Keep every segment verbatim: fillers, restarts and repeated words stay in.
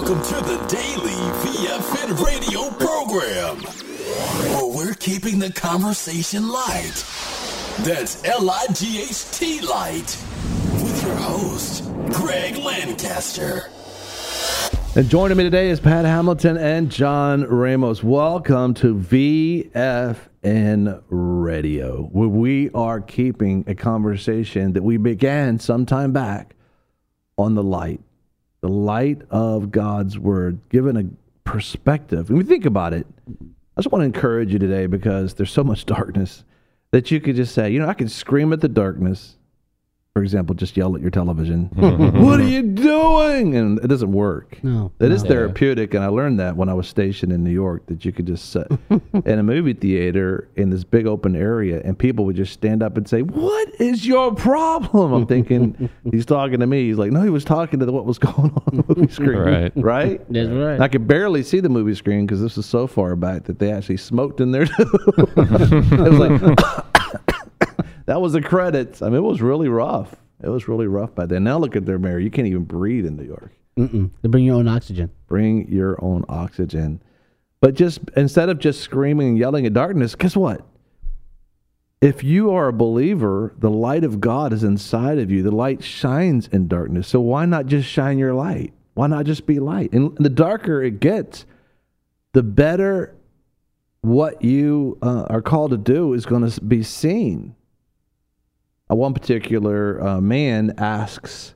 Welcome to the Daily V F N radio program, where we're keeping the conversation light. That's L I G H T light. With your host, Greg Lancaster. And joining me today is Pat Hamilton and John Ramos. Welcome to V F N Radio, where we are keeping a conversation that we began some time back on the light. The light of God's Word, given a perspective. When we think about it, I just want to encourage you today because there's so much darkness that you could just say, you know, I could scream at the darkness. For example, just yell at your television. What are you doing? And it doesn't work. No, it no. is therapeutic, and I learned that when I was stationed in New York, that you could just sit in a movie theater in this big open area, and people would just stand up and say, "What is your problem?" I'm thinking, he's talking to me. He's like, no, he was talking to the, what was going on the movie screen. Right. Right? That's right. And I could barely see the movie screen because this is so far back that they actually smoked in there too. It was like... That was the credits. I mean, it was really rough. It was really rough by then. Now look at their mayor. You can't even breathe in New York. Mm-mm. To bring your own oxygen. Bring your own oxygen. But just instead of just screaming and yelling at darkness, guess what? If you are a believer, the light of God is inside of you. The light shines in darkness. So why not just shine your light? Why not just be light? And the darker it gets, the better what you uh, are called to do is going to be seen. Uh, one particular uh, man asks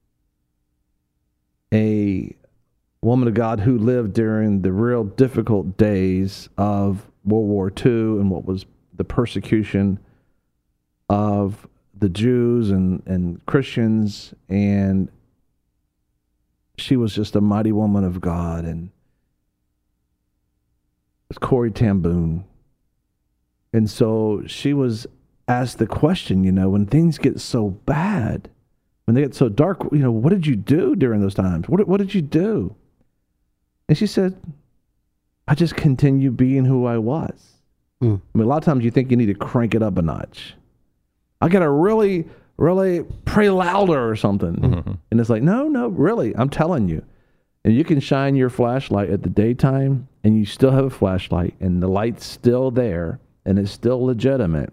a woman of God who lived during the real difficult days of World War Two and what was the persecution of the Jews and, and Christians, and she was just a mighty woman of God, and it's Corrie ten Boom. And so she was asked the question, you know, when things get so bad, when they get so dark, you know, what did you do during those times? What, what did you do? And she said, I just continue being who I was. Mm. I mean, a lot of times you think you need to crank it up a notch. I got to really, really pray louder or something. Mm-hmm. And it's like, no, no, really, I'm telling you. And you can shine your flashlight at the daytime and you still have a flashlight and the light's still there and it's still legitimate.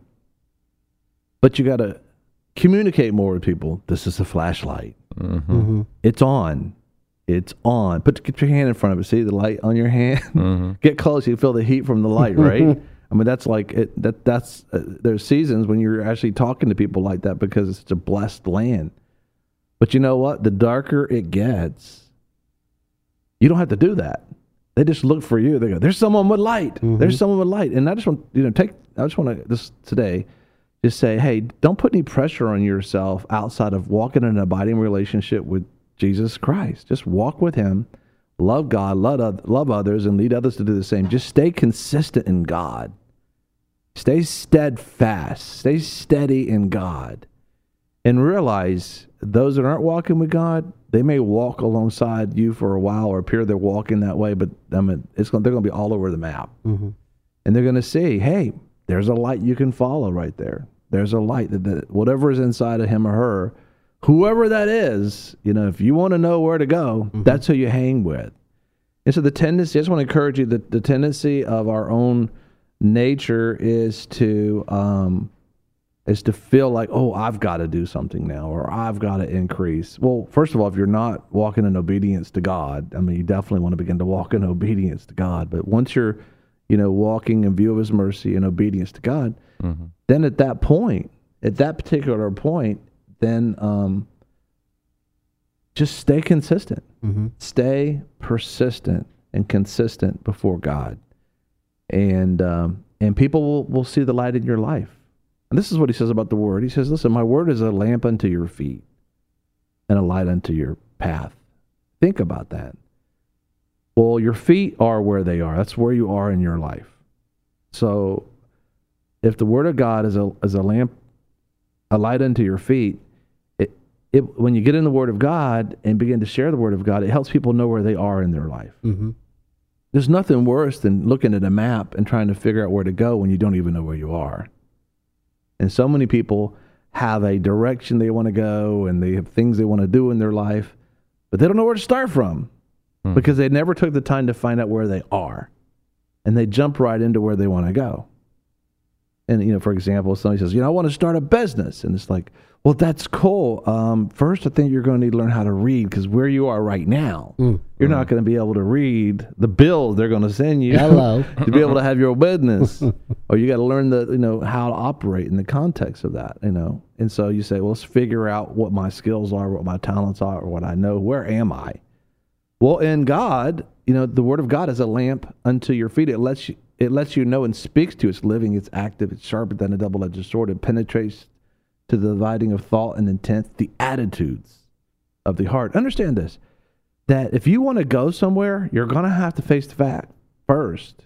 But you got to communicate more with people. This is a flashlight. Mm-hmm. Mm-hmm. It's on. It's on. Put get your hand in front of it. See the light on your hand? Mm-hmm. Get close. You feel the heat from the light, right? I mean, that's like it. That that's uh, there's seasons when you're actually talking to people like that because it's such a blessed land. But you know what? The darker it gets, you don't have to do that. They just look for you. They go, "There's someone with light. Mm-hmm. There's someone with light." And I just want you know take. I just want to this today. Just say, hey, don't put any pressure on yourself outside of walking in an abiding relationship with Jesus Christ. Just walk with him, love God, love, love others, and lead others to do the same. Just stay consistent in God. Stay steadfast. Stay steady in God. And realize those that aren't walking with God, they may walk alongside you for a while or appear they're walking that way, but I mean, it's going, they're going to be all over the map. Mm-hmm. And they're going to see, hey, there's a light you can follow right there. There's a light that, that whatever is inside of him or her, whoever that is, you know, if you want to know where to go, mm-hmm. that's who you hang with. And so the tendency, I just want to encourage you that the tendency of our own nature is to um, is to feel like, oh, I've got to do something now, or I've got to increase. Well, first of all, if you're not walking in obedience to God, I mean, you definitely want to begin to walk in obedience to God. But once you're you know, walking in view of his mercy and obedience to God, mm-hmm. then at that point, at that particular point, then um, just stay consistent. Mm-hmm. Stay persistent and consistent before God. And um, and people will, will see the light in your life. And this is what he says about the word. He says, listen, my word is a lamp unto your feet and a light unto your path. Think about that. Well, your feet are where they are. That's where you are in your life. So if the word of God is a is a lamp, a light unto your feet, it, it when you get in the word of God and begin to share the word of God, it helps people know where they are in their life. Mm-hmm. There's nothing worse than looking at a map and trying to figure out where to go when you don't even know where you are. And so many people have a direction they want to go and they have things they want to do in their life, but they don't know where to start from. Hmm. because they never took the time to find out where they are. And they jump right into where they want to go. And, you know, for example, somebody says, you know, I want to start a business. And it's like, well, that's cool. Um, first, I think you're going to need to learn how to read, because where you are right now, Mm. you're not going to be able to read the bills they're going to send you Hello. to be able to have your business. Or you got to learn the, you know, how to operate in the context of that, you know. And so you say, well, let's figure out what my skills are, what my talents are, or what I know. Where am I? Well, in God, you know, the Word of God is a lamp unto your feet. It lets you, it lets you know and speaks to you. It's living, it's active, it's sharper than a double-edged sword. It penetrates to the dividing of thought and intent, the attitudes of the heart. Understand this, that if you want to go somewhere, you're going to have to face the fact first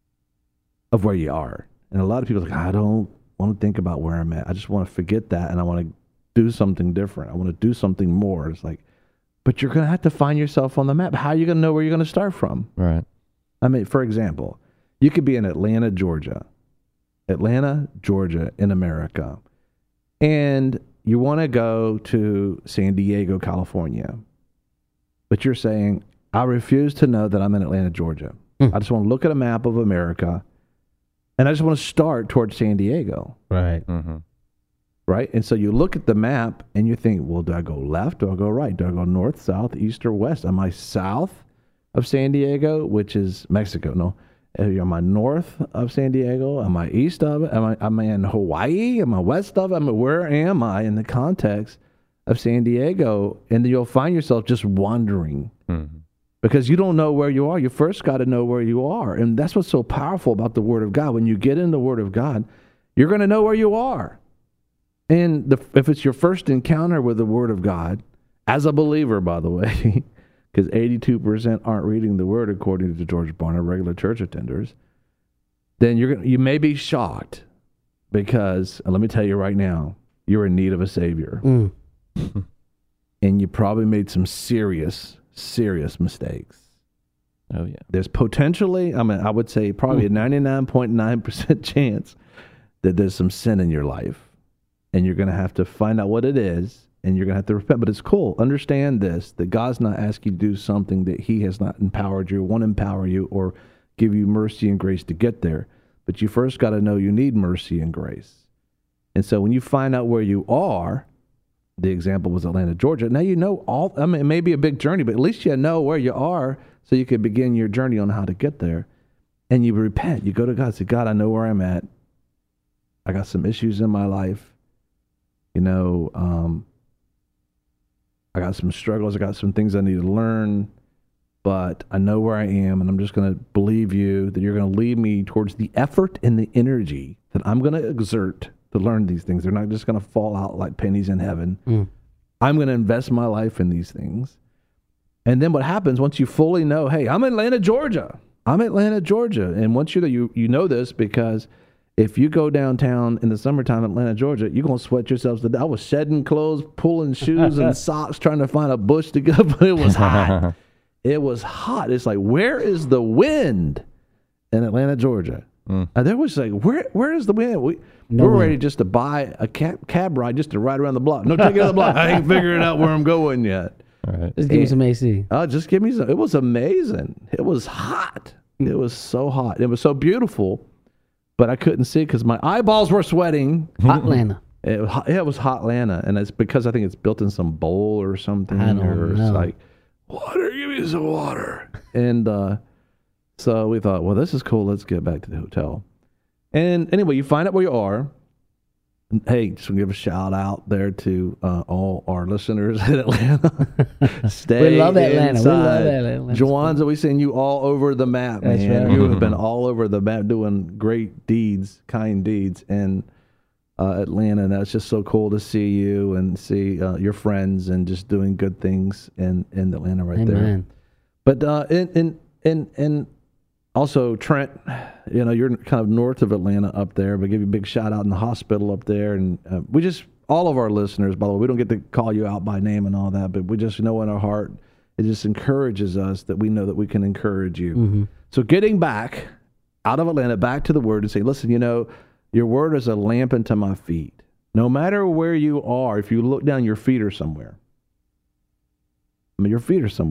of where you are. And a lot of people are like, I don't want to think about where I'm at. I just want to forget that, and I want to do something different. I want to do something more. It's like, but you're going to have to find yourself on the map. How are you going to know where you're going to start from? Right. I mean, for example, you could be in Atlanta, Georgia, Atlanta, Georgia in America, and you want to go to San Diego, California, but you're saying, I refuse to know that I'm in Atlanta, Georgia. Hmm. I just want to look at a map of America, and I just want to start towards San Diego. Right. Mm-hmm. Right? And so you look at the map and you think, well, do I go left? Do I go right? Do I go north, south, east, or west? Am I south of San Diego, which is Mexico? No. Am I north of San Diego? Am I east of it? Am I, am I in Hawaii? Am I west of it? Am I, where am I in the context of San Diego? And then you'll find yourself just wandering Mm-hmm. because you don't know where you are. You first got to know where you are. And that's what's so powerful about the Word of God. When you get in the Word of God, you're going to know where you are. And the, if it's your first encounter with the Word of God, as a believer, by the way, because eighty-two percent aren't reading the Word according to George Barna, regular church attenders, then you're gonna, you may be shocked because, and let me tell you right now, you're in need of a Savior. Mm. And you probably made some serious, serious mistakes. Oh, yeah. There's potentially, I mean, I would say probably a ninety-nine point nine percent chance that there's some sin in your life. And you're going to have to find out what it is, and you're going to have to repent. But it's cool. Understand this, that God's not asking you to do something that he has not empowered you, won't empower you, or give you mercy and grace to get there. But you first got to know you need mercy and grace. And so when you find out where you are, the example was Atlanta, Georgia. Now you know all, I mean, it may be a big journey, but at least you know where you are so you can begin your journey on how to get there. And you repent. You go to God and say, God, I know where I'm at. I got some issues in my life. You know, um, I got some struggles. I got some things I need to learn, but I know where I am, and I'm just going to believe you that you're going to lead me towards the effort and the energy that I'm going to exert to learn these things. They're not just going to fall out like pennies in heaven. Mm. I'm going to invest my life in these things. And then what happens once you fully know, hey, I'm in Atlanta, Georgia. I'm in Atlanta, Georgia. And once you're there, you, you know this because if you go downtown in the summertime in Atlanta, Georgia, you're going to sweat yourselves to death. I was shedding clothes, pulling shoes and socks, trying to find a bush to go, but it was hot. It was hot. It's like, where is the wind in Atlanta, Georgia? Mm. And there was like, where where is the wind? We, No we're wind. ready just to buy a cab, cab ride just to ride around the block. No, take it out the block. I ain't figuring out where I'm going yet. All right. Just give me some A C. Oh, just give me some. It was amazing. It was hot. It was so hot. It was so beautiful. But I couldn't see because my eyeballs were sweating. Atlanta. It was, hot, yeah, it was hot Atlanta, and it's because I think it's built in some bowl or something. I don't or it's know. like, water, give me some water. And uh, so we thought, well, this is cool. Let's get back to the hotel. And anyway, you find out where you are. And, hey, just want to give a shout out there to uh, all our listeners in Atlanta. Stay We love Atlanta. We inside. love Atlanta. Joanza, we seen you all over the map, That's man. right. You have been all over the map doing great deeds, kind deeds in uh, Atlanta. And that's just so cool to see you and see uh, your friends and just doing good things in, in Atlanta right there. Amen. But uh, in, in, in, in also, Trent, you know, you're kind of north of Atlanta up there, but give you a big shout out in the hospital up there. And uh, we just, all of our listeners, by the way, we don't get to call you out by name and all that, but we just know in our heart, it just encourages us that we know that we can encourage you. Mm-hmm. So getting back out of Atlanta, back to the Word and say, listen, you know, your Word is a lamp unto my feet. No matter where you are, if you look down, your feet are somewhere. I mean, your feet are somewhere.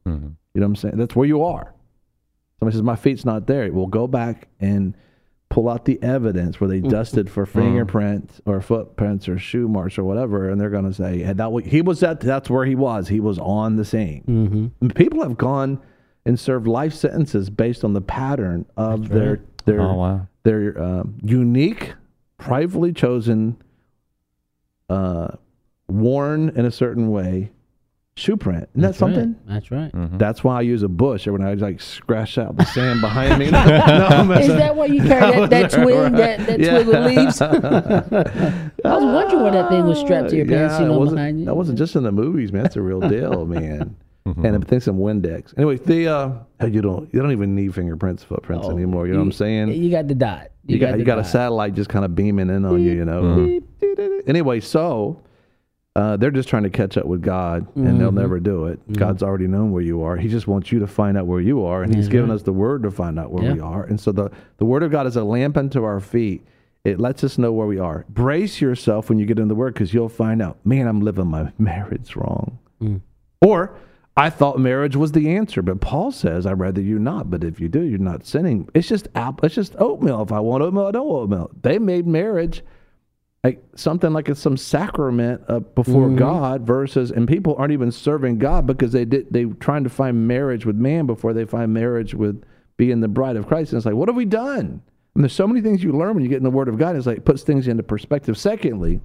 Mm-hmm. You know what I'm saying? That's where you are. Somebody says, my feet's not there. We'll go back and pull out the evidence where they dusted for fingerprints or footprints or shoe marks or whatever, and they're going to say, hey, that, he was at, that's where he was. He was on the scene. Mm-hmm. And people have gone and served life sentences based on the pattern of That's their right. their Oh, wow. their um, unique, privately chosen, uh, worn in a certain way shoe print. Isn't That's that something? Right. That's right. Mm-hmm. That's why I use a bush when I like scratch out the sand behind me. No, I'm Is messing- that why you carry that, that twig, that, that Yeah. twig with leaves? I was wondering where that thing was strapped to your pants, Yeah, you it know, wasn't, behind you. that wasn't just in the movies, man. That's a real deal, man. Mm-hmm. And I think some Windex. Anyway, the uh, you don't you don't even need fingerprints, footprints Oh, anymore. You know what I'm saying? You got the dot. You got the you got a dot. satellite just kind of beaming in on you, you know. Mhm. Anyway, so uh, they're just trying to catch up with God, and they'll Mhm. never do it. God's already known where you are. He just wants you to find out where you are, and He's That's given right. us the Word to find out where Yeah. we are. And so the the Word of God is a lamp unto our feet. It lets us know where we are. Brace yourself when you get in the Word, because you'll find out, man, I'm living my marriage wrong, Mm. or I thought marriage was the answer, but Paul says, I'd rather you not. But if you do, you're not sinning. It's just apple. It's just oatmeal. If I want oatmeal, I don't want oatmeal. They made marriage like something like it's some sacrament uh, before Mhm. God versus, and people aren't even serving God because they did they trying to find marriage with man before they find marriage with being the bride of Christ. And it's like, what have we done? And there's so many things you learn when you get in the Word of God. It's like it puts things into perspective. Secondly,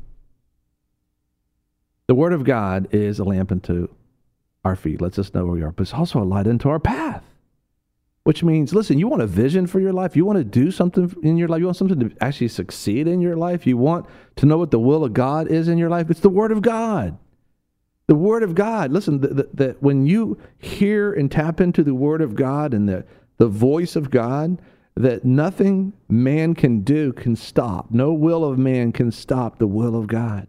the Word of God is a lamp unto our feet, lets us know where we are, but it's also a light into our path. Which means, listen, you want a vision for your life? You want to do something in your life? You want something to actually succeed in your life? You want to know what the will of God is in your life? It's the Word of God. The Word of God. Listen, that when you hear and tap into the Word of God and the, the voice of God, that nothing man can do can stop. No will of man can stop the will of God.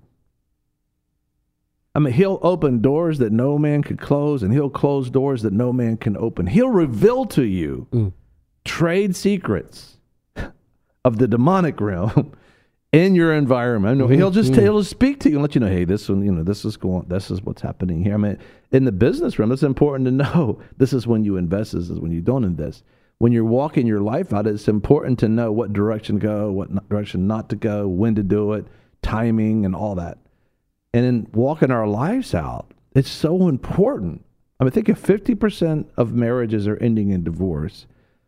I mean, He'll open doors that no man could close, and He'll close doors that no man can open. He'll reveal to you Mm. trade secrets of the demonic realm in your environment. No, He'll just he'll just speak to you and let you know, hey, this one, you know, this is going, this is what's happening here. I mean, in the business realm, it's important to know this is when you invest, this is when you don't invest. When you're walking your life out, it's important to know what direction to go, what not- direction not to go, when to do it, timing, and all that. And in walking our lives out, it's so important. I mean, think if fifty percent of marriages are ending in divorce,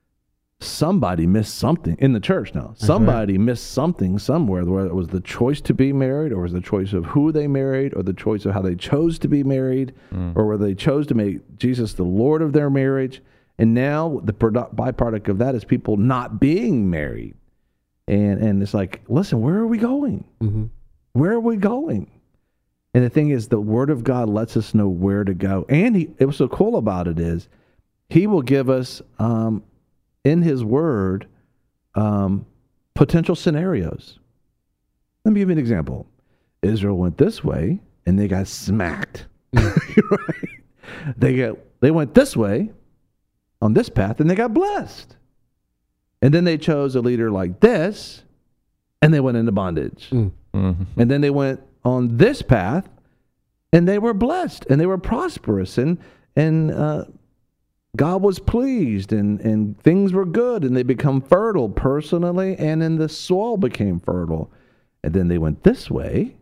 somebody missed something in the church now. That's Somebody missed something somewhere, whether it was the choice to be married, or was the choice of who they married, or the choice of how they chose to be married, or whether they chose to make Jesus the Lord of their marriage. And now the produ- byproduct of that is people not being married. And, and it's like, listen, where are we going? Mm-hmm. Where are we going? And the thing is, the Word of God lets us know where to go. And he, it was so cool about it is, He will give us um, in His Word um, potential scenarios. Let me give you an example. Israel went this way, and they got smacked. Right? They get they went this way on this path, and they got blessed. And then they chose a leader like this, and they went into bondage. Mm. Mm-hmm. And then they went on this path, and they were blessed, and they were prosperous, and and uh, God was pleased, and, and things were good, and they become fertile personally, and then the soil became fertile. And then they went this way,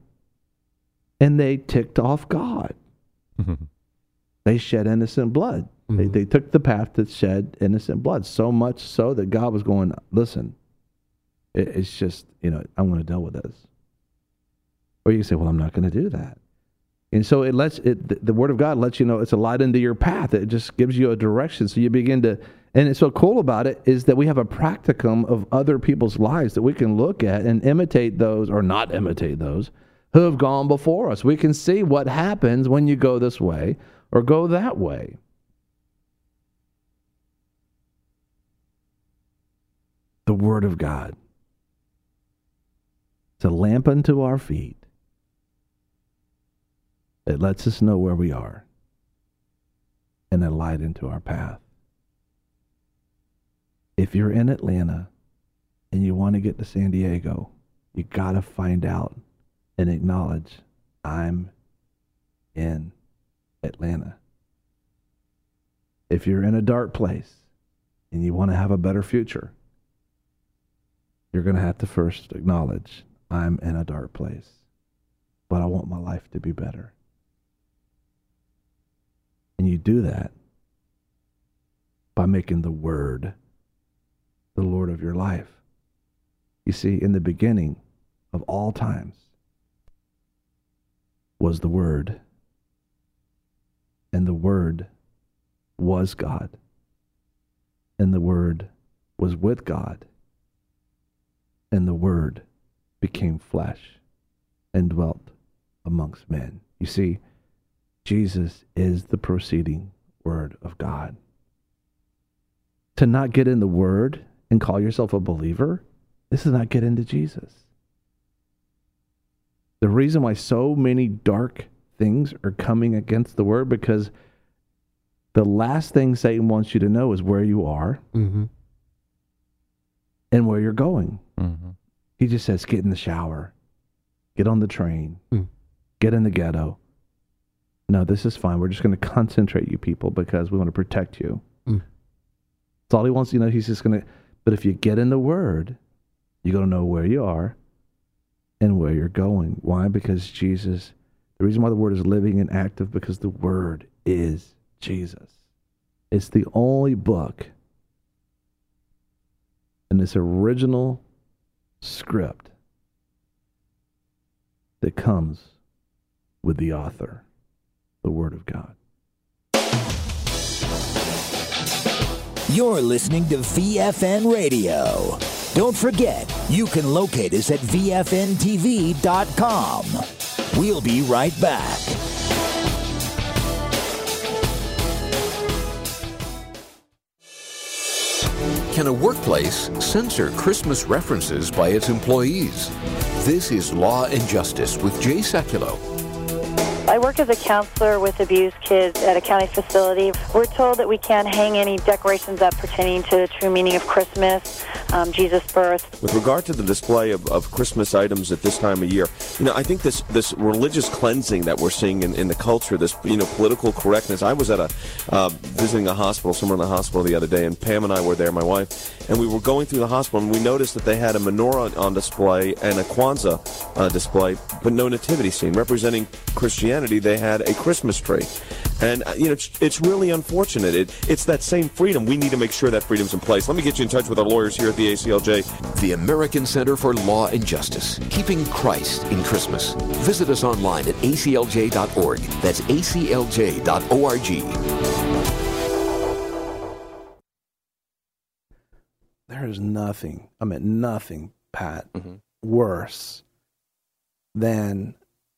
and they ticked off God. Mm-hmm. They shed innocent blood. They, Mhm. they took the path that shed innocent blood, so much so that God was going, listen, it, it's just, you know, I'm going to deal with this. Or you can say, well, I'm not going to do that. And so it lets it, the, the Word of God lets you know it's a light into your path. It just gives you a direction. So you begin to, and it's so cool about it is that we have a practicum of other people's lives that we can look at and imitate those, or not imitate those, who have gone before us. We can see what happens when you go this way or go that way. The Word of God. It's a lamp unto our feet. It lets us know where we are, and a light into our path. If you're in Atlanta and you want to get to San Diego, you got to find out and acknowledge, I'm in Atlanta. If you're in a dark place and you want to have a better future, you're going to have to first acknowledge, I'm in a dark place, but I want my life to be better. And you do that by making the Word the Lord of your life. You see, in the beginning of all times was the Word, and the Word was God, and the Word was with God, and the Word became flesh and dwelt amongst men. You see, Jesus is the proceeding Word of God. To not get in the Word and call yourself a believer, this is not get into Jesus. The reason why so many dark things are coming against the Word, because the last thing Satan wants you to know is where you are mm-hmm. and where you're going. Mm-hmm. He just says, get in the shower, get on the train, mm. get in the ghetto. No, this is fine. We're just going to concentrate you people because we want to protect you. Mm. That's all he wants. You know, he's just going to, but if you get in the Word, you're going to know where you are and where you're going. Why? Because Jesus, the reason why the Word is living and active, because the Word is Jesus. It's the only book in this original script that comes with the author, the Word of God. You're listening to V F N Radio. Don't forget, you can locate us at V F N T V dot com. We'll be right back. Can a workplace censor Christmas references by its employees? This is Law and Justice with Jay Sekulow. I work as a counselor with abused kids at a county facility. We're told that we can't hang any decorations up pertaining to the true meaning of Christmas, um, Jesus' birth. With regard to the display of, of Christmas items at this time of year, you know, I think this this religious cleansing that we're seeing in, in the culture, this, you know, political correctness. I was at a uh, visiting a hospital, somewhere in the hospital the other day, and Pam and I were there, my wife, and we were going through the hospital, and we noticed that they had a menorah on display and a Kwanzaa uh, display, but no nativity scene representing Christianity. They had a Christmas tree. And, uh, you know, it's, it's really unfortunate. It, it's that same freedom. We need to make sure that freedom's in place. Let me get you in touch with our lawyers here at the A C L J. The American Center for Law and Justice, keeping Christ in Christmas. Visit us online at A C L J dot org. That's A C L J dot org. There is nothing, I mean, nothing, Pat, mm-hmm. worse than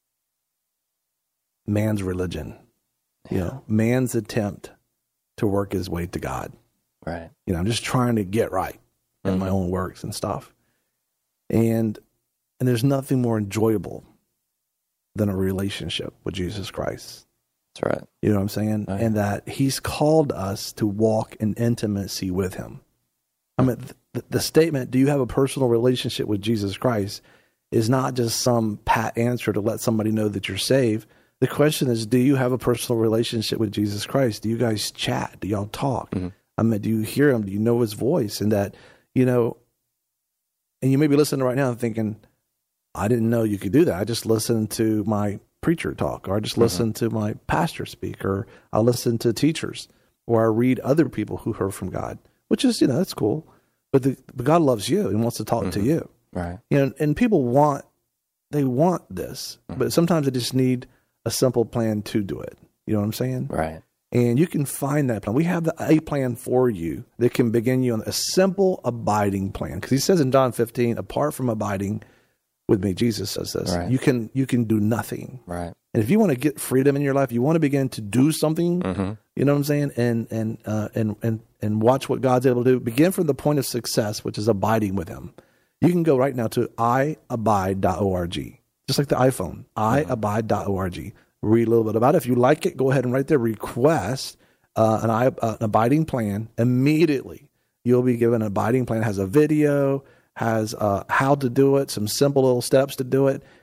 man's religion, you yeah. know, man's attempt to work his way to God. Right. You know, I'm just trying to get right in mm-hmm. my own works and stuff. And and there's nothing more enjoyable than a relationship with Jesus Christ. That's right. You know what I'm saying? Right. And that he's called us to walk in intimacy with him. I mean, the, the statement, do you have a personal relationship with Jesus Christ, is not just some pat answer to let somebody know that you're saved. The question is, do you have a personal relationship with Jesus Christ? Do you guys chat? Do y'all talk? Mm-hmm. I mean, do you hear him? Do you know his voice? And that, you know, and you may be listening right now and thinking, I didn't know you could do that. I just listened to my preacher talk, or I just mm-hmm. listened to my pastor speak, or I listen to teachers, or I read other people who heard from God, which is, you know, that's cool. But, the, but God loves you and wants to talk mm-hmm. to you. Right. You know, and people want, they want this, mm-hmm. but sometimes they just need a simple plan to do it. You know what I'm saying? Right. And you can find that plan. We have the, a plan for you that can begin you on a simple abiding plan. Because he says in John fifteen, apart from abiding with me, Jesus says this, right. you can you can do nothing. Right. And if you want to get freedom in your life, you want to begin to do something, mm-hmm. you know what I'm saying? And and uh, and and and watch what God's able to do. Begin from the point of success, which is abiding with him. You can go right now to i abide dot org. Just like the iPhone, i abide dot org. Read a little bit about it. If you like it, go ahead and right there request uh, an, uh, an abiding plan. Immediately, you'll be given an abiding plan. It has a video, has uh, how to do it, some simple little steps to do it.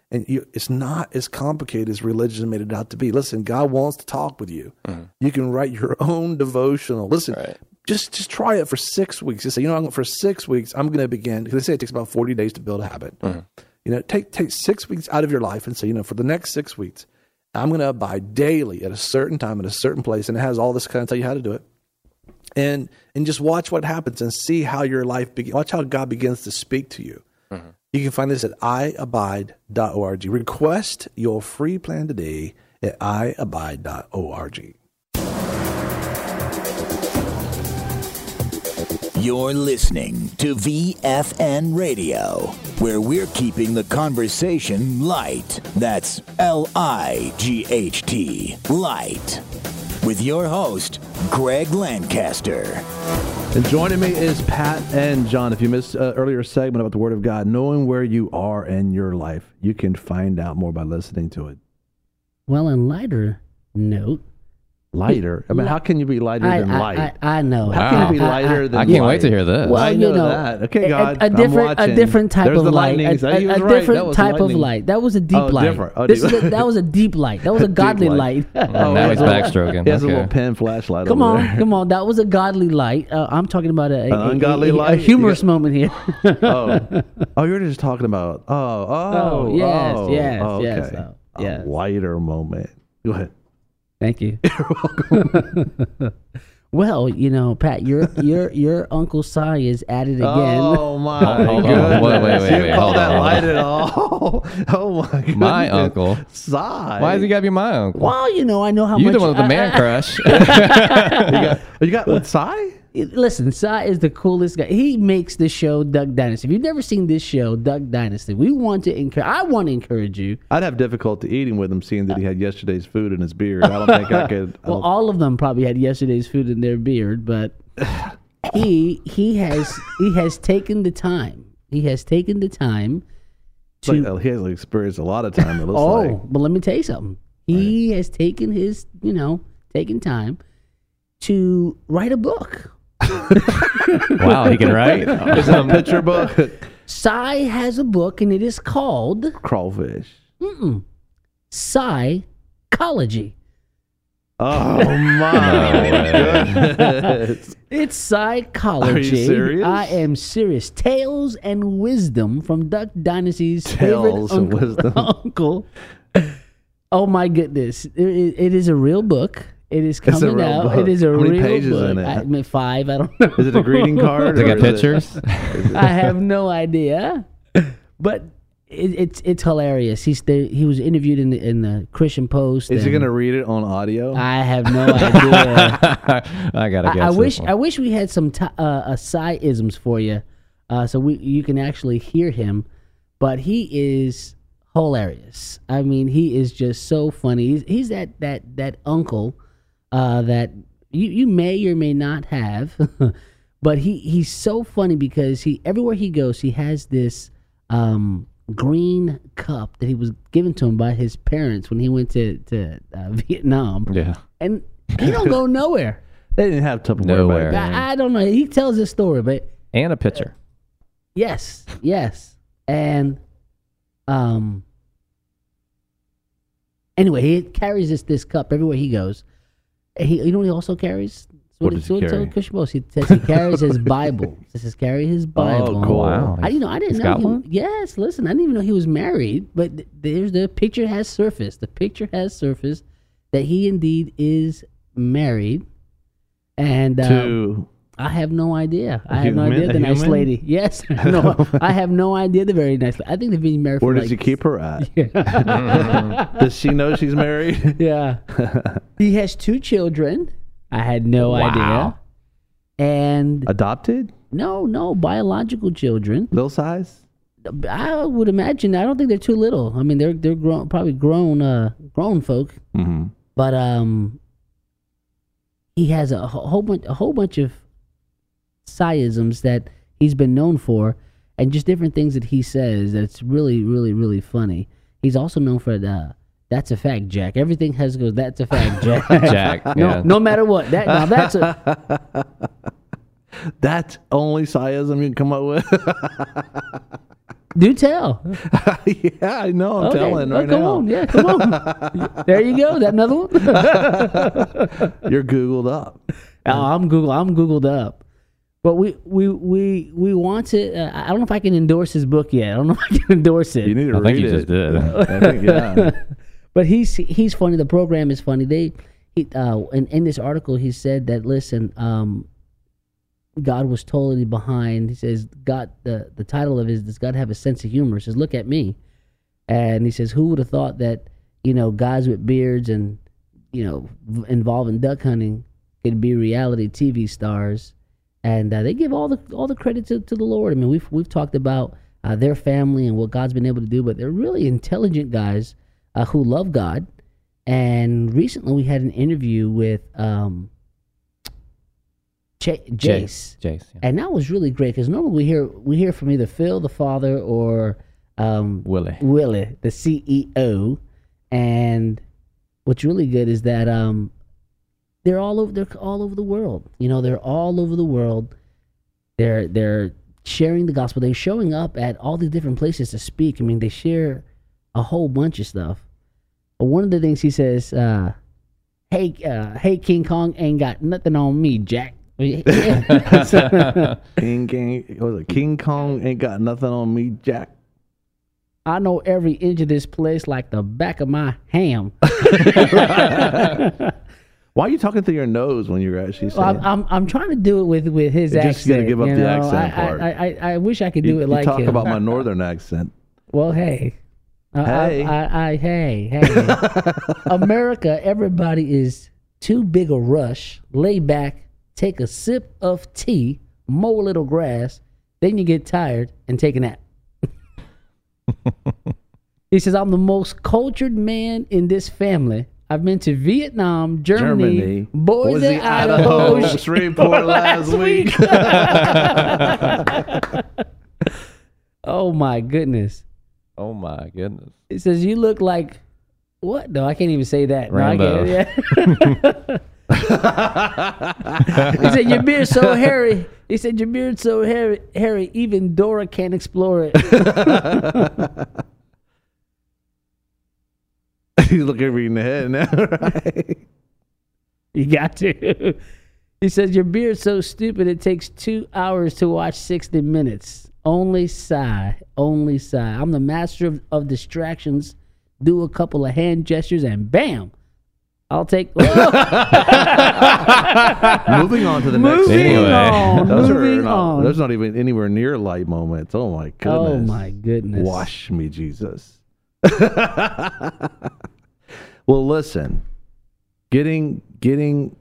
And you, it's not as complicated as religion made it out to be. Listen, God wants to talk with you. Mm-hmm. You can write your own devotional. Listen, right. just just try it for six weeks. Just say, you know, for six weeks, I'm going to begin. Because they say it takes about forty days to build a habit. Mm-hmm. You know, take take six weeks out of your life and say, you know, for the next six weeks, I'm going to abide daily at a certain time at a certain place. And it has all this kind of tell you how to do it. And and just watch what happens and see how your life begins. Watch how God begins to speak to you. Mm-hmm. You can find this at i abide dot org. Request your free plan today at i abide dot org. You're listening to V F N Radio, where we're keeping the conversation light. That's L I G H T, light. With your host, Greg Lancaster. And joining me is Pat and John. If you missed uh, earlier segment about the Word of God, knowing where you are in your life, you can find out more by listening to it. Well, in lighter note, lighter. I mean, how can you be lighter I, than I, light? I, I know. How can you be lighter I, I, than I can't light? wait to hear this. Well, I you know, know that. Okay, God, a, a different, a different type There's of the light. A, a, a different type of light. That was a deep oh, light. Different. Oh, this is a, that was a deep light. That was a godly light. light. oh, now he's backstroking. He has okay. a little pen flashlight. Come over on, there. come on. That was a godly light. Uh, I'm talking about a, An a, ungodly a, a, light? a humorous got, moment here. oh, oh, you're just talking about. Oh, oh, oh, yes, oh, yes, oh, okay. yes, oh, yes. A lighter moment. Go ahead. Thank you. You're welcome. Well, you know, Pat, your your your Uncle Si is at it again. Oh my hold goodness! on. Wait, wait, wait, You wait, call hold that on, light hold at all? Oh my goodness! My uncle. Si. Why has he got to be my uncle? Well, you know, I know how you much. the one with the I- man I- crush. you got you got what Si? Listen, Si is the coolest guy. He makes the show Duck Dynasty. If you've never seen this show, Duck Dynasty, we want to encourage. I want to encourage you. I'd have difficulty eating with him, seeing that he had yesterday's food in his beard. I don't think I could. I Well, don't- all of them probably had yesterday's food in their beard, but he he has he has taken the time. He has taken the time to. like, uh, he has experienced a lot of time. It looks oh, like. but let me tell you something. He has taken his, you know, taken time to write a book. Wow, he can write. Is it a picture book? Si has a book, and it is called Crawfish. mm-mm, Psychology. Oh my goodness! It's Psychology. Are you serious? I am serious. Tales and wisdom from Duck Dynasty's Tales favorite and uncle, wisdom. uncle. Oh my goodness! It, it, it is a real book. It is It's a coming real out. book. It is a How many real pages book. in it? I mean, five. I don't know. Is it a greeting card? They or got is it- pictures. I have no idea, but it, it's it's hilarious. He's the, he was interviewed in the in the Christian Post. Is he and going to read it on audio? I have no idea. I gotta guess. I, I this wish one. I wish we had some t- uh, uh, Psy-isms for you, uh, so we you can actually hear him. But he is hilarious. I mean, he is just so funny. He's, he's that that that uncle uh, that you you may or may not have, but he he's so funny because he everywhere he goes he has this um, green cup that he was given to him by his parents when he went to to uh, Vietnam. Yeah. And he don't go nowhere. They didn't have Tupperware Nowhere. back then. I, I don't know. He tells this story, but And a picture. yes, yes, and um. Anyway, he carries this this cup everywhere he goes. And he, you know, what he also carries. What he- does he what carry? told Christian Post. He says he carries his Bible. He says carry his Bible. cool. Wow. I, you know, I didn't He's know. got He, one? yes, listen, I didn't even know he was married. But th- there's the picture has surfaced. The picture has surfaced that he indeed is married, and um, To I have no idea. I A have no human- idea a the nice human? lady. Yes, no, I have no idea the very nice. I think they've been married. where for does like, he keep her at? Does she know she's married? Yeah, he has two children. I had no Wow. idea. And Adopted? no, no biological children. Little size? I would imagine. I don't think they're too little. I mean, they're they're grown, probably grown, uh, grown folk. Mm-hmm. But um, he has a wh- whole bunch, a whole bunch of Psy-isms that he's been known for, and just different things that he says. That's really, really, really funny. He's also known for the "That's a fact, Jack." Everything has goes. That's a fact, Jack. Jack. no, yeah. no matter what. That now that's a That's only Psyism you can come up with? Do tell. Yeah, I know. I'm Okay. telling Oh, right come now. on. Yeah, come on. There you go. That another one? You're Googled up. Oh, I'm Google. I'm Googled up. But we we we we want to. Uh, I don't know if I can endorse his book yet. I don't know if I can endorse it. You need to I read think you it. just did. I think, yeah. But he's he's funny. The program is funny. They he, uh, in in this article he said that listen, um, God was totally behind. He says God. The the title of it is, does God have a sense of humor? He says, look at me, and he says, who would have thought that you know guys with beards and you know v- involving duck hunting could be reality T V stars? And uh, they give all the all the credit to, to the Lord. I mean, we've we've talked about uh, their family and what God's been able to do, but they're really intelligent guys uh, who love God. And recently, we had an interview with um, Ch- Jace, Jace. Yeah. and that was really great because normally we hear we hear from either Phil, the father, or um, Willie. Willie, the C E O. And what's really good is that um, they're all over. They're all over the world. You know, they're all over the world. They're they're sharing the gospel. They're showing up at all these different places to speak. I mean, they share a whole bunch of stuff. But one of the things he says, uh, "Hey, uh, hey, King Kong ain't got nothing on me, Jack." King King what was it? King Kong ain't got nothing on me, Jack. I know every inch of this place like the back of my ham. Why are you talking through your nose when you're actually saying? Well, I'm, I'm I'm trying to do it with with his You're accent. just gonna give up you the know? accent I, part. I, I I wish I could do you, it you like talk him. about my northern accent. Well, hey, I- Hey. I, I, I hey, hey, America. Everybody is too big a rush. Lay back, take a sip of tea, mow a little grass, then you get tired and take a nap. He says, "I'm the most cultured man in this family. I've been to Vietnam, Germany, Germany, Boise, Boise, Idaho, Idaho, Shreveport last week." Oh my goodness. Oh my goodness. He says, "You look like what? No, I can't even say that. Rambo. No, I can't, yeah. He said, "Your beard's so hairy." He said, "Your beard's so hairy, hairy, even Dora can't explore it." He's looking at me in the head now, right? You got to. He says, "Your beard's so stupid it takes two hours to watch sixty minutes. Only sigh, only sigh. I'm the master of, of distractions. Do a couple of hand gestures and bam, I'll take." Moving on to the next. Moving Anyway. on. Those moving are not, on. Those not even anywhere near light moments. Oh my goodness. Oh my goodness. Wash me, Jesus. Well, listen. Getting getting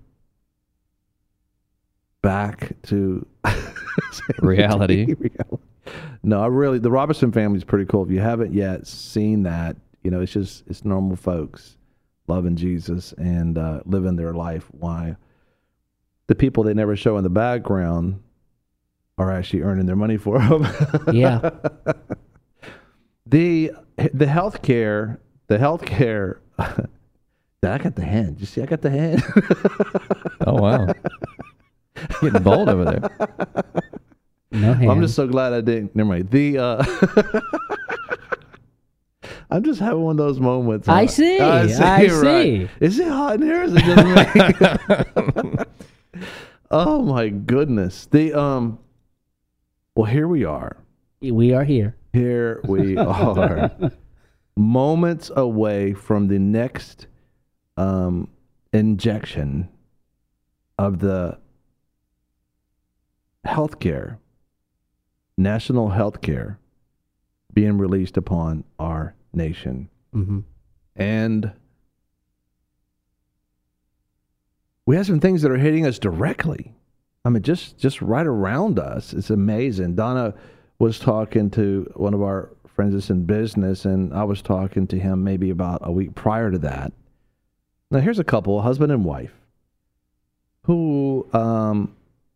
back to Reality. No, I really the Robertson family is pretty cool. If you haven't yet seen that, you know, it's just it's normal folks loving Jesus and uh, living their life. Why the people they never show in the background are actually earning their money for them. Yeah. the the healthcare the healthcare. I got the hand. You see, I got the hand. Oh wow. Getting bold over there. No hand. Well, I'm just so glad I didn't. Never mind. The uh, I'm just having one of those moments. I see. I see. Is it hot in here? Or is it just me? Oh my goodness. The um. Well, here we are. We are here. Here we are. Moments away from the next um, injection of the healthcare, national healthcare, being released upon our nation. Mm-hmm. And we have some things that are hitting us directly. I mean, just, just right around us. It's amazing. Donna was talking to one of our friends that's in business, and I was talking to him maybe about a week prior to that. Now, here's a couple, husband and wife, who um,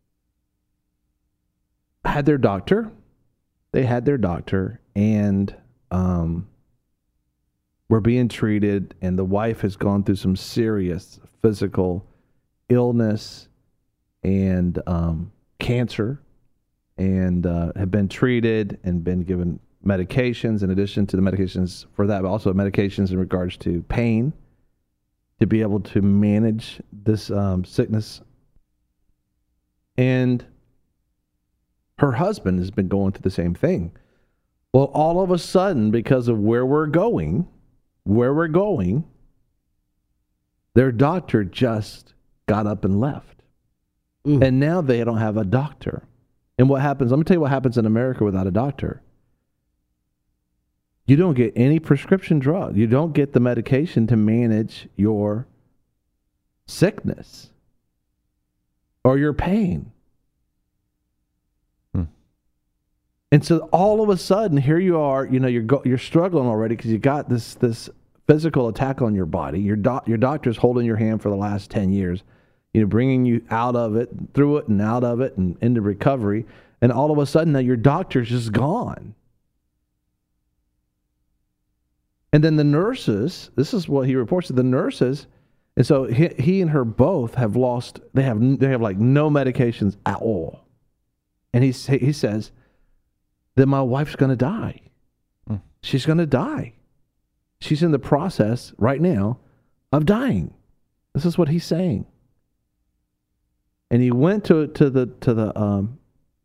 had their doctor. They had their doctor, and um, were being treated, and the wife has gone through some serious physical illness and um, cancer, and uh, have been treated and been given medications in addition to the medications for that, but also medications in regards to pain to be able to manage this um, sickness. And her husband has been going through the same thing. Well, all of a sudden, because of where we're going, where we're going, their doctor just got up and left. Mm. And now they don't have a doctor. And what happens, let me tell you what happens in America without a doctor. You don't get any prescription drug. You don't get the medication to manage your sickness or your pain. Hmm. And so all of a sudden, here you are, you know, you're go, you're struggling already because you got this this physical attack on your body. Your doc, your doctor's holding your hand for the last ten years, you know, bringing you out of it, through it and out of it and into recovery. And all of a sudden now your doctor's just gone. And then the nurses, this is what he reports to the nurses. And so he, he and her both have lost, they have they have like no medications at all. And he, he says that my wife's going to die. Mm. She's going to die. She's in the process right now of dying. This is what he's saying. And he went to to the to the um,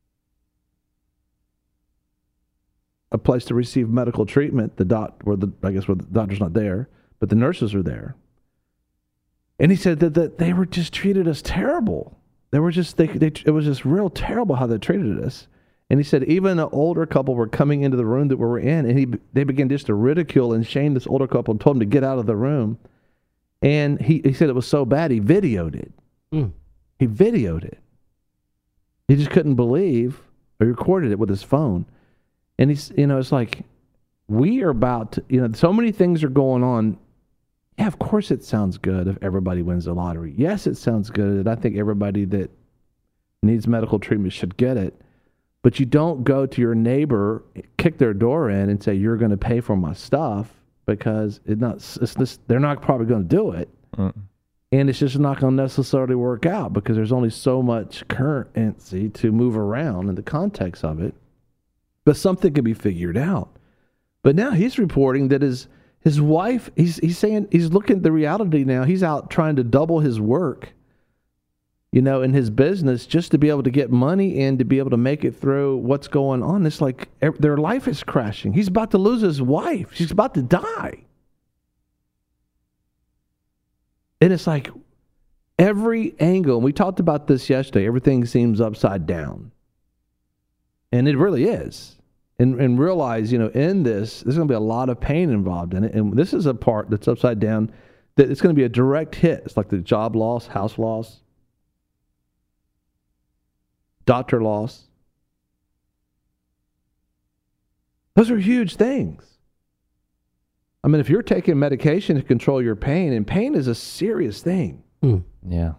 a place to receive medical treatment. The doc, where the I guess where the doctor's not there, but the nurses are there. And he said that, that they were just treated us terrible. They were just they, they it was just real terrible how they treated us. And he said even an older couple were coming into the room that we were in, and he they began just to ridicule and shame this older couple and told them to get out of the room. And he, he said it was so bad he videoed it. Mm. He videoed it. He just couldn't believe, or recorded it with his phone. And he's, you know, it's like, we are about to, you know, so many things are going on. Yeah, of course it sounds good if everybody wins the lottery. Yes, it sounds good. And I think everybody that needs medical treatment should get it. But you don't go to your neighbor, kick their door in and say, you're going to pay for my stuff, because it not, it's this, they're not probably going to do it. Mm. And it's just not going to necessarily work out because there's only so much currency to move around in the context of it. But something can be figured out. But now he's reporting that his his wife, he's he's saying, he's looking at the reality now. He's out trying to double his work, you know, in his business just to be able to get money in to be able to make it through what's going on. It's like their life is crashing. He's about to lose his wife. She's about to die. And it's like every angle, and we talked about this yesterday, everything seems upside down. And it really is. And, and realize, you know, in this, there's going to be a lot of pain involved in it. And this is a part that's upside down, that it's going to be a direct hit. It's like the job loss, house loss, doctor loss. Those are huge things. I mean, if you're taking medication to control your pain, and pain is a serious thing. Mm. Yeah.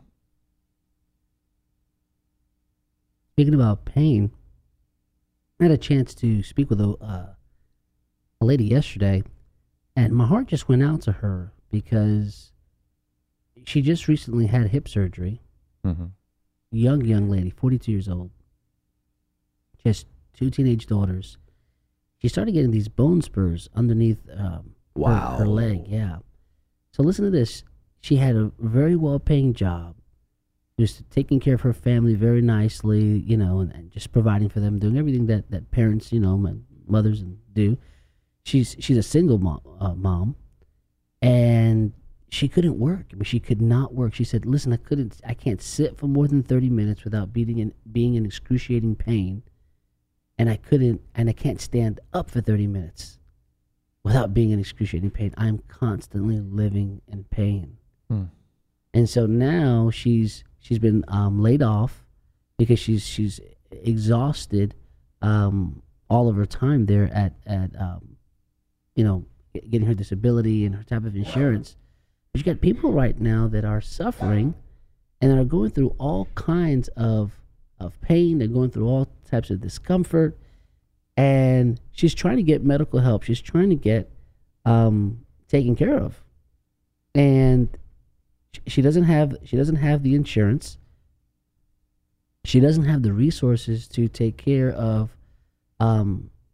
Speaking about pain, I had a chance to speak with a, uh, a lady yesterday, and my heart just went out to her because she just recently had hip surgery. Mm-hmm. Young, young lady, forty-two years old. Just two teenage daughters. She started getting these bone spurs underneath um, wow. her, her leg, yeah. So listen to this. She had a very well-paying job, just taking care of her family very nicely, you know, and, and just providing for them, doing everything that, that parents, you know, mothers do. She's she's a single mom, uh, mom, and she couldn't work. I mean, she could not work. She said, "Listen, I couldn't. I can't sit for more than thirty minutes without being in being in excruciating pain, and I couldn't, and I can't stand up for thirty minutes without being in excruciating pain. I'm constantly living in pain." Hmm. And so now she's she's been um, laid off because she's she's exhausted um, all of her time there at at um, you know, getting her disability and her type of insurance. But you got people right now that are suffering and are going through all kinds of of pain. They're going through all types of discomfort, and she's trying to get medical help. She's trying to get um, taken care of, and she doesn't have she doesn't have the insurance. She doesn't have the resources to take care of um,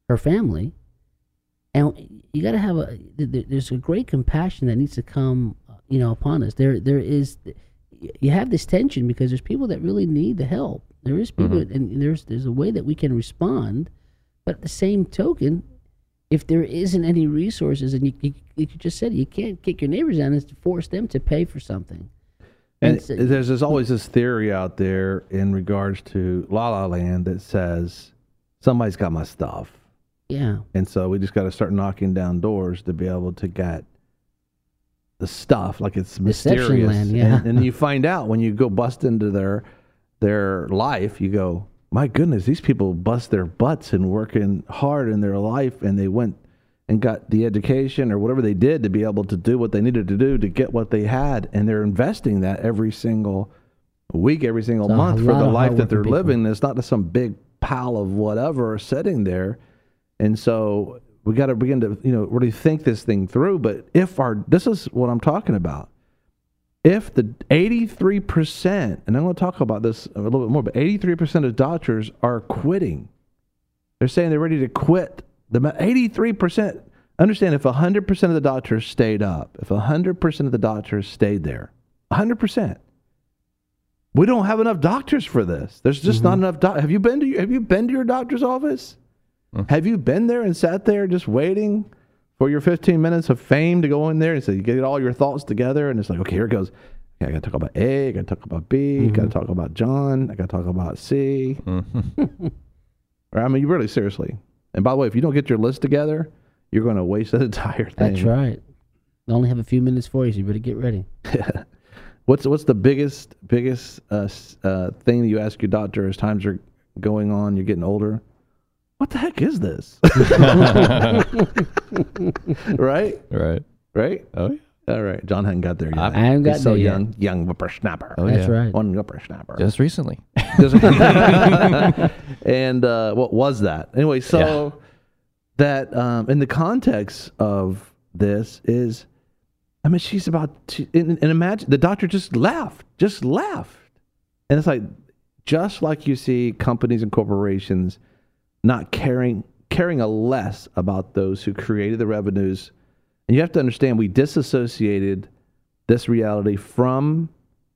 her family. And you got to have a, there's a great compassion that needs to come, you know, upon us. There, there is, you have this tension because there's people that really need the help. There is people, mm-hmm. and there's there's a way that we can respond, but at the same token, if there isn't any resources, and you, you, you just said, you can't kick your neighbors down and force them to pay for something. And, and so, there's, there's always this theory out there in regards to La La Land that says somebody's got my stuff. Yeah. And so we just got to start knocking down doors to be able to get the stuff, like it's mysterious. Deception land, yeah. And, and you find out when you go bust into their their life, you go, my goodness, these people bust their butts and working hard in their life, and they went and got the education or whatever they did to be able to do what they needed to do to get what they had, and they're investing that every single week, every single so month for the life that they're people. living. It's not just some big pile of whatever sitting there. And so we got to begin to, you know, really think this thing through. But if our, this is what I'm talking about. If the eighty-three percent, and I'm going to talk about this a little bit more, but eighty-three percent of doctors are quitting. They're saying they're ready to quit. The eighty-three percent, understand if one hundred percent of the doctors stayed up, if one hundred percent of the doctors stayed there, one hundred percent. We don't have enough doctors for this. There's just mm-hmm. not enough doctors. Have you been to your, have you been to your doctor's office? Mm-hmm. Have you been there and sat there just waiting for your fifteen minutes of fame to go in there and so you get all your thoughts together and it's like, okay, here it goes. Okay, I got to talk about A, I got to talk about B, mm-hmm. got to talk about John, I got to talk about C. Mm-hmm. Right? I mean, you really seriously. And by the way, if you don't get your list together, you're going to waste that entire thing. That's right. I only have a few minutes for you, so you better get ready. what's what's the biggest biggest uh, uh, thing that you ask your doctor as times are going on, you're getting older? What the heck is this? Right? Right. Right? Oh, yeah. All right. John hadn't got there yet. I haven't got He's so there young. yet. Young whippersnapper. Oh, That's yeah. right. One whippersnapper. Just recently. And uh, what was that? Anyway, so Yeah. that um, in the context of this is, I mean, she's about to, and, and imagine the doctor just left, just left. And it's like, just like you see companies and corporations not caring, caring a less about those who created the revenues. And you have to understand, we disassociated this reality from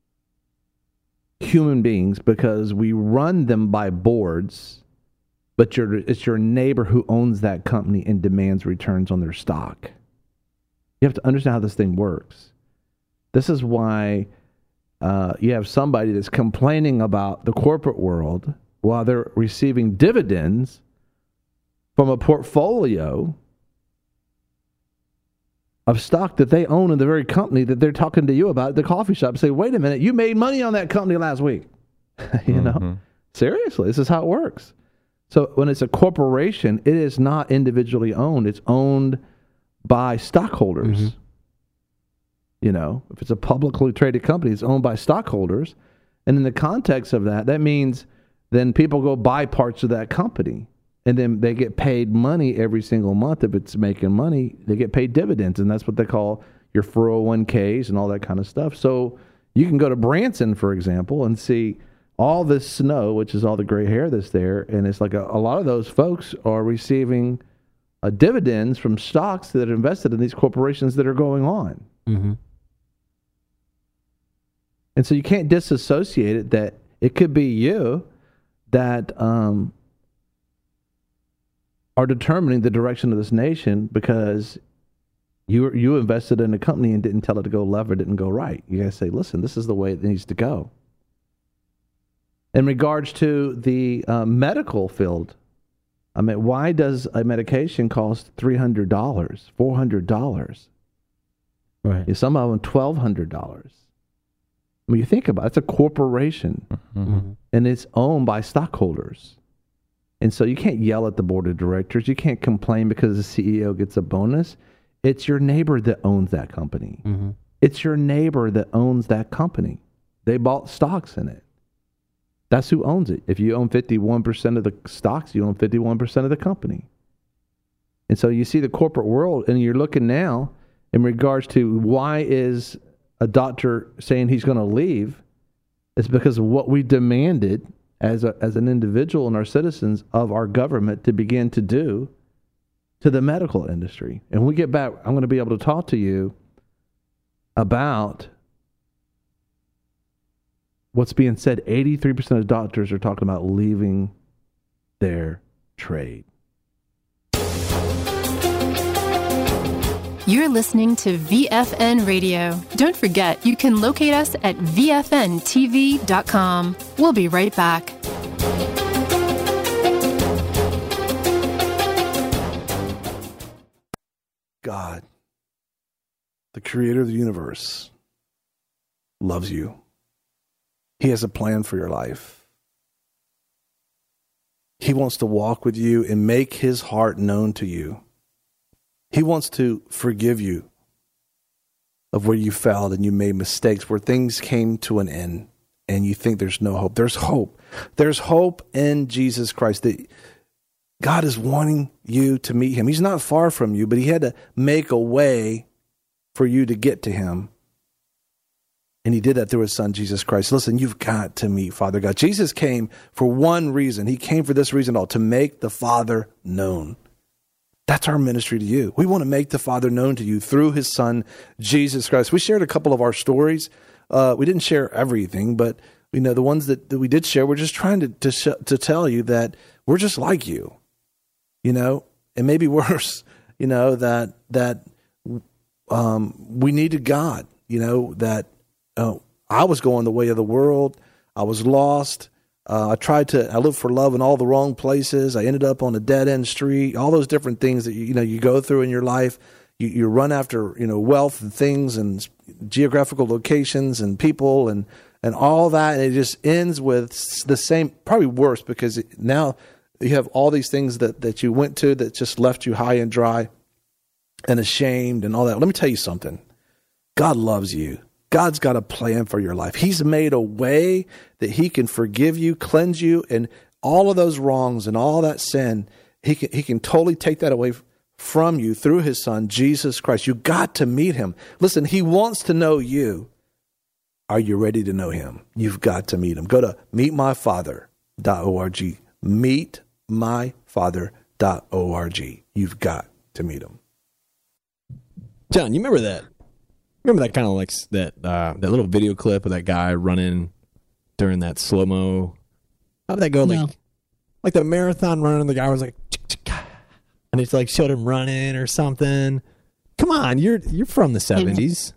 human beings because we run them by boards, but you're, it's your neighbor who owns that company and demands returns on their stock. You have to understand how this thing works. This is why uh, you have somebody that's complaining about the corporate world while they're receiving dividends from a portfolio of stock that they own in the very company that they're talking to you about at the coffee shop. Say, wait a minute, you made money on that company last week. you mm-hmm. know, seriously, this is how it works. So when it's a corporation, it is not individually owned. It's owned by stockholders. Mm-hmm. You know, if it's a publicly traded company, it's owned by stockholders. And in the context of that, that means then people go buy parts of that company. And then they get paid money every single month. If it's making money, they get paid dividends. And that's what they call your four oh one k's and all that kind of stuff. So you can go to Branson, for example, and see all this snow, which is all the gray hair that's there. And it's like a, a lot of those folks are receiving uh, dividends from stocks that are invested in these corporations that are going on. Mm-hmm. And so you can't disassociate it that it could be you that um, are determining the direction of this nation because you you invested in a company and didn't tell it to go left or didn't go right. You guys say, listen, this is the way it needs to go. In regards to the uh, medical field, I mean, why does a medication cost three hundred dollars, four hundred dollars? Right. Some of them twelve hundred dollars. I mean, you think about it, it's a corporation, mm-hmm. and it's owned by stockholders. And so you can't yell at the board of directors. You can't complain because the C E O gets a bonus. It's your neighbor that owns that company. Mm-hmm. It's your neighbor that owns that company. They bought stocks in it. That's who owns it. If you own fifty-one percent of the stocks, you own fifty-one percent of the company. And so you see the corporate world, and you're looking now in regards to why is a doctor saying he's going to leave. It's because of what we demanded as a, as an individual and our citizens of our government to begin to do to the medical industry. And when we get back, I'm going to be able to talk to you about what's being said. eighty-three percent of doctors are talking about leaving their trade. You're listening to V F N Radio. Don't forget, you can locate us at V F N T V dot com. We'll be right back. God, the creator of the universe, loves you. He has a plan for your life. He wants to walk with you and make his heart known to you. He wants to forgive you of where you failed and you made mistakes, where things came to an end and you think there's no hope. There's hope. There's hope in Jesus Christ. That God is wanting you to meet him. He's not far from you, but he had to make a way for you to get to him. And he did that through his son, Jesus Christ. Listen, you've got to meet Father God. Jesus came for one reason. He came for this reason all, to make the Father known. That's our ministry to you. We want to make the Father known to you through his son, Jesus Christ. We shared a couple of our stories. Uh, we didn't share everything, but you know, the ones that, that we did share, we're just trying to, to, sh- to tell you that we're just like you, you know, and maybe worse, you know, that, that um, we needed God, you know, that uh, I was going the way of the world. I was lost. Uh, I tried to, I lived for love in all the wrong places. I ended up on a dead end street, all those different things that, you, you know, you go through in your life. You, you run after, you know, wealth and things and geographical locations and people and, and all that. And it just ends with the same, probably worse, because now you have all these things that, that you went to that just left you high and dry and ashamed and all that. Let me tell you something. God loves you. God's got a plan for your life. He's made a way that he can forgive you, cleanse you, and all of those wrongs and all that sin, he can, he can totally take that away from you through his son, Jesus Christ. You got to meet him. Listen, he wants to know you. Are you ready to know him? You've got to meet him. Go to meet my father dot org. meet my father dot org. You've got to meet him. John, you remember that? Remember that kind of like that uh, that little video clip of that guy running during that slow mo? How did that go? Like, No. like the marathon running, and the guy was like, and it's like showed him running or something. Come on, you're you're from the seventies.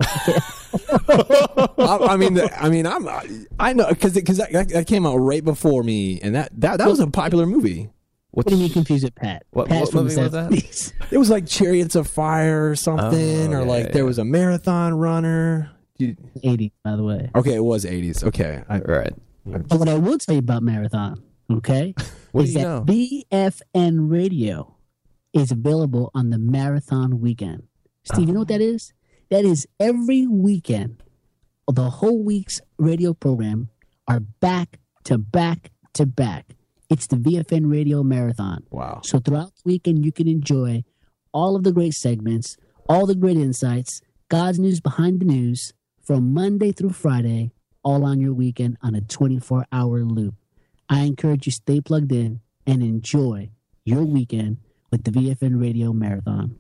I, I mean, I mean, I'm I know because because that, that came out right before me, and that that, that was a popular movie. What do you mean confused with Pat? What, Pat's what from movie the was that? seventies. It was like Chariots of Fire or something, Oh, or yeah, like yeah, there yeah. was a marathon runner. You, eighties, by the way. okay, it was eighties. Okay, I, Right. But what I will tell you about Marathon, okay, What is do you that know? B F N Radio is available on the Marathon weekend. Steve, you know what that is? That is every weekend. The whole week's radio program are back to back to back. It's the V F N Radio Marathon. wow. So throughout the weekend, you can enjoy all of the great segments, all the great insights, God's news behind the news, from Monday through Friday, all on your weekend on a twenty-four hour loop. I encourage you stay plugged in and enjoy your weekend with the V F N Radio Marathon.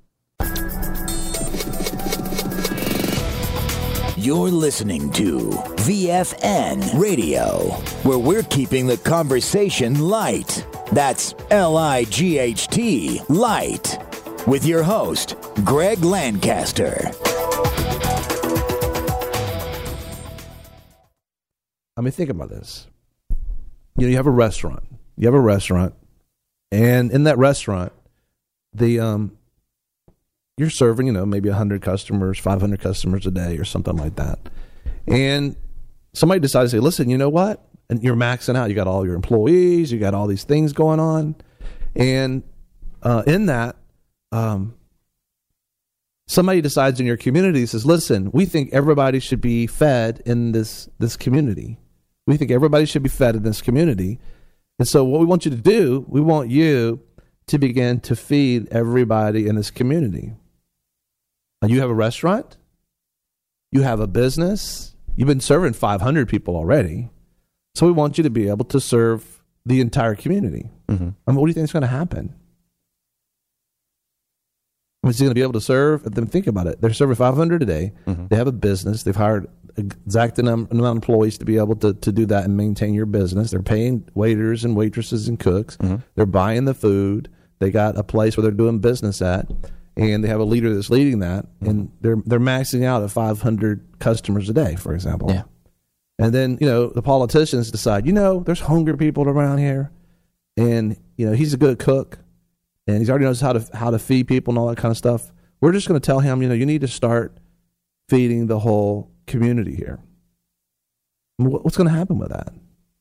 You're listening to V F N Radio, where we're keeping the conversation light. That's L I G H T, light. With your host, Greg Lancaster. I mean, think about this. You know, you have a restaurant. You have a restaurant, and in that restaurant, the um, you're serving, you know, maybe one hundred customers, five hundred customers a day or something like that. And somebody decides to say, listen, you know what? And you're maxing out. You got all your employees. You got all these things going on. And uh, in that, um, somebody decides in your community, says, listen, we think everybody should be fed in this, this community. We think everybody should be fed in this community. And so what we want you to do, we want you to begin to feed everybody in this community. And you have a restaurant, you have a business, you've been serving five hundred people already. So we want you to be able to serve the entire community. Mm-hmm. I mean, what do you think is going to happen? I mean, is he going to be able to serve? Then think about it. They're serving five hundred a day. Mm-hmm. They have a business. They've hired exact amount of employees to be able to, to do that and maintain your business. They're paying waiters and waitresses and cooks. Mm-hmm. They're buying the food. They got a place where they're doing business at, and they have a leader that's leading that, mm-hmm. and they're they're maxing out at five hundred customers a day, for example. Yeah. And then, you know, the politicians decide, you know, there's hungry people around here, and, you know, he's a good cook, and he already knows how to how to feed people and all that kind of stuff. We're just going to tell him, you know, you need to start feeding the whole community here. What's going to happen with that?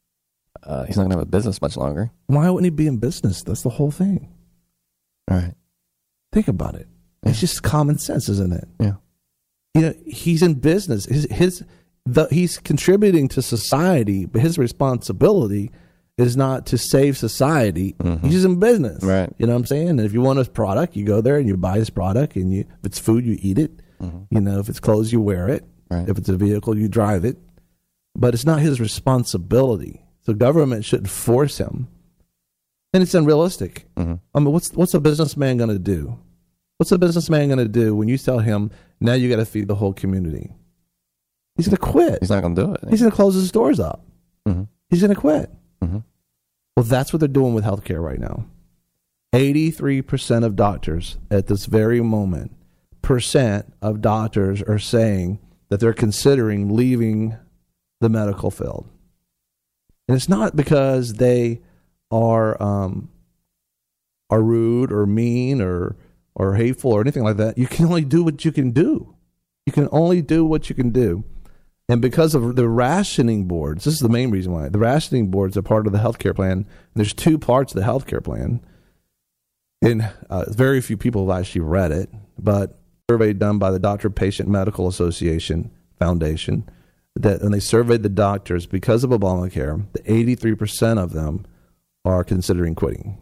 Uh, he's not going to have a business much longer. Why wouldn't he be in business? That's the whole thing. All right. Think about it. Yeah. It's just common sense, isn't it? Yeah. You know, he's in business. His, his the, he's contributing to society, but his responsibility is not to save society. Mm-hmm. He's in business. Right. You know what I'm saying? And if you want his product, you go there and you buy his product, and you, if it's food, you eat it. Mm-hmm. You know, if it's clothes, you wear it. Right. If it's a vehicle, you drive it. But it's not his responsibility. So government shouldn't force him. And it's unrealistic. Mm-hmm. I mean, what's what's a businessman going to do? What's a businessman going to do when you tell him, now you got to feed the whole community? He's going to quit. He's not going to do it. He's going to close his doors up. Mm-hmm. He's going to quit. Mm-hmm. Well, that's what they're doing with healthcare right now. eighty-three percent of doctors at this very moment, percent of doctors are saying that they're considering leaving the medical field. And it's not because they are um, are rude or mean or or hateful or anything like that. You can only do what you can do. You can only do what you can do. And because of the rationing boards, this is the main reason why. The rationing boards are part of the healthcare plan. There's two parts of the healthcare plan. And uh, very few people have actually read it, but a survey done by the Doctor Patient Medical Association Foundation, that when they surveyed the doctors because of Obamacare, the eighty-three percent of them are considering quitting.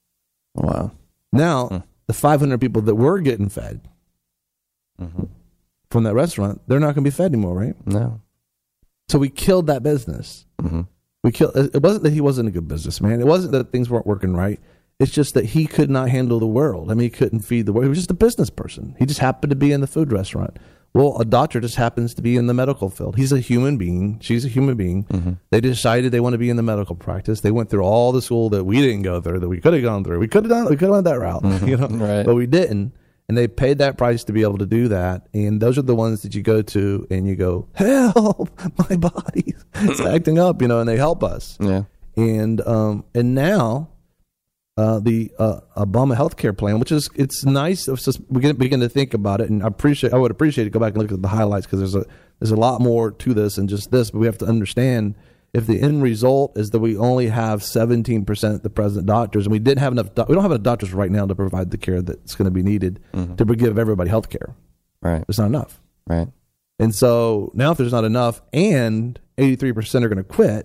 Wow. Now, hmm. the five hundred people that were getting fed mm-hmm. from that restaurant, they're not going to be fed anymore, right? No. So we killed that business. Mm-hmm. We killed. It wasn't that he wasn't a good businessman. It wasn't that things weren't working right. It's just that he could not handle the world. I mean, he couldn't feed the world. He was just a business person. He just happened to be in the food restaurant. Well, a doctor just happens to be in the medical field. He's a human being. She's a human being. Mm-hmm. They decided they want to be in the medical practice. They went through all the school that we didn't go through, that we could have gone through. We could have done. We could have went that route, mm-hmm. you know, right. But we didn't. And they paid that price to be able to do that. And those are the ones that you go to and you go, help, my body's it's acting up, you know, and they help us. Yeah. And um, and now uh, the uh, Obama healthcare plan, which is, it's nice. It's just, we begin, begin to think about it. And I appreciate, I would appreciate it. Go back and look at the highlights because there's a, there's a lot more to this than just this. But we have to understand if the end result is that we only have seventeen percent of the present doctors, and we didn't have enough, do- we don't have enough doctors right now to provide the care that's going to be needed mm-hmm. to give everybody health care. Right. It's not enough. Right. And so now if there's not enough and eighty-three percent are going to quit,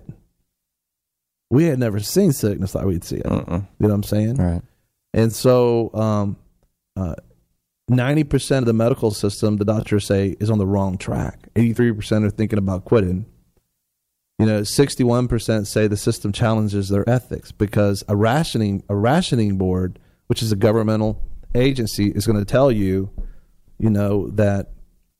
we had never seen sickness like we'd see it. Uh-uh. You know what I'm saying? Right. And so um, uh, ninety percent of the medical system, the doctors say, is on the wrong track. eighty-three percent are thinking about quitting. You know, sixty-one percent say the system challenges their ethics because a rationing a rationing board, which is a governmental agency, is going to tell you, you know, that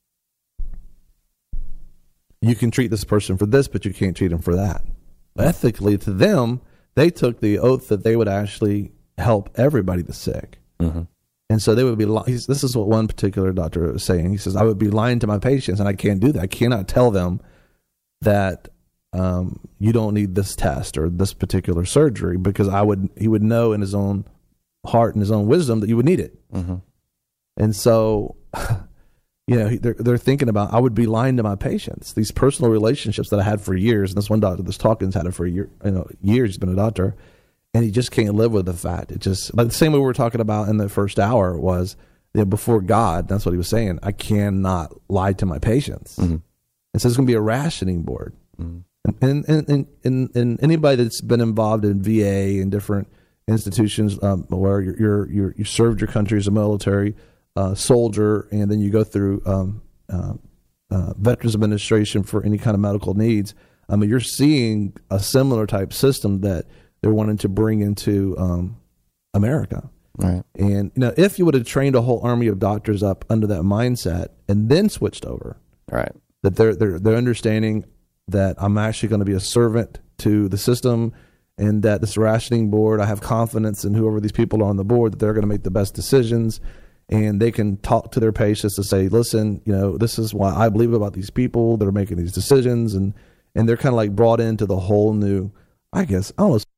you can treat this person for this, but you can't treat them for that. Ethically, to them, they took the oath that they would actually help everybody that's sick. Mm-hmm. And so they would be, li- this is what one particular doctor was saying. He says, I would be lying to my patients, and I can't do that. I cannot tell them that um, you don't need this test or this particular surgery because I would, he would know in his own heart and his own wisdom that you would need it. Mm-hmm. And so, you know, they're, they're thinking about, I would be lying to my patients. These personal relationships that I had for years, and this one doctor, this Talkins, had it for a year, you know, years. He's been a doctor, and he just can't live with the fact. It just, like the same way we were talking about in the first hour was, you know, before God, that's what he was saying. I cannot lie to my patients. Mm-hmm. And so it's going to be a rationing board. Mm-hmm. And, and, and, and, and anybody that's been involved in V A and different institutions um, where you're, you're, you're, you served your country as a military uh, soldier, and then you go through um, uh, uh, Veterans Administration for any kind of medical needs, I mean, you're seeing a similar type system that they're wanting to bring into um, America. Right. And you know, if you would have trained a whole army of doctors up under that mindset and then switched over, right, that they're they're they're understanding that I'm actually going to be a servant to the system, and that this rationing board, I have confidence in whoever these people are on the board that they're going to make the best decisions, and they can talk to their patients to say, listen, you know, this is why I believe about these people that are making these decisions, and and they're kind of like brought into the whole new, I guess, I don't know.